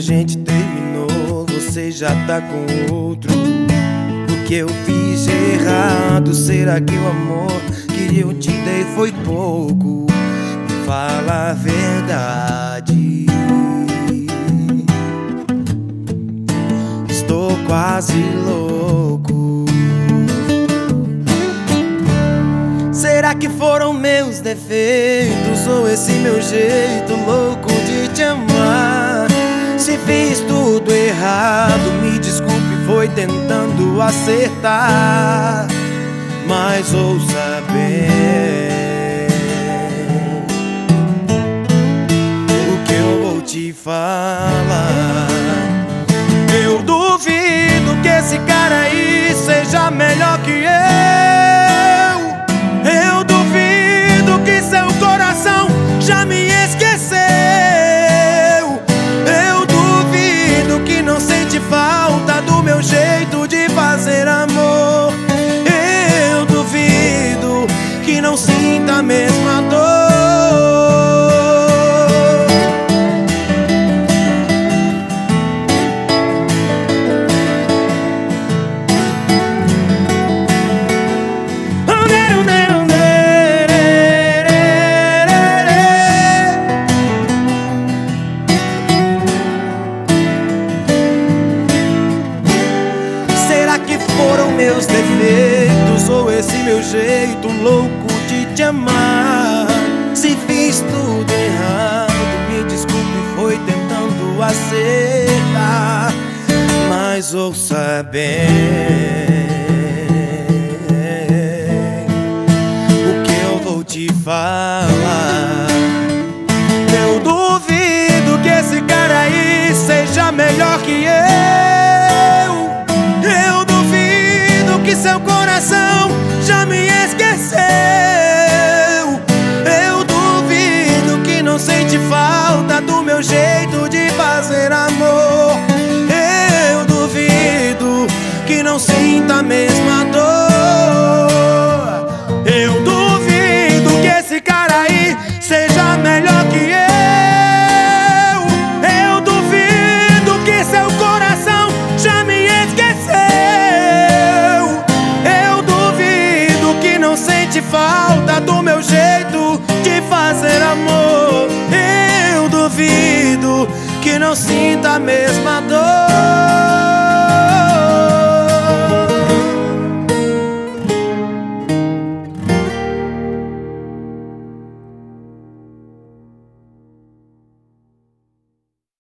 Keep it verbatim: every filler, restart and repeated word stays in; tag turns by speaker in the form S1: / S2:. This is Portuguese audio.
S1: gente terminou, você já tá com outro. O que eu fiz de errado? Será que o amor que eu te dei foi pouco? Me fala a verdade. Estou quase louco. Será que foram meus defeitos ou esse meu jeito louco de te amar? Se fiz tudo errado, me desculpe, foi tentando acertar. Mas ouça bem o que eu vou te falar. Eu duvido que esse cara aí seja melhor que eu. Eu duvido que seu coração já me esqueceu. Eu duvido que não sente falta do meu jeito de fazer amor. Eu duvido que não sinta a mesma dor. Foram meus defeitos ou esse meu jeito louco de te amar? Se fiz tudo errado, me desculpe, foi tentando acertar. Mas ouça bem o que eu vou te falar. Eu duvido que esse cara aí seja melhor que eu. Eu que seu coração já me esqueceu. Eu duvido que não sente falta do meu jeito de fazer amor. Eu duvido que não sinta a mesma dor. Eu duvido que esse cara aí seja melhor que eu. Eu duvido que seu coração já me esqueceu. Sente falta do meu jeito de fazer amor. Eu duvido que não sinta a mesma dor.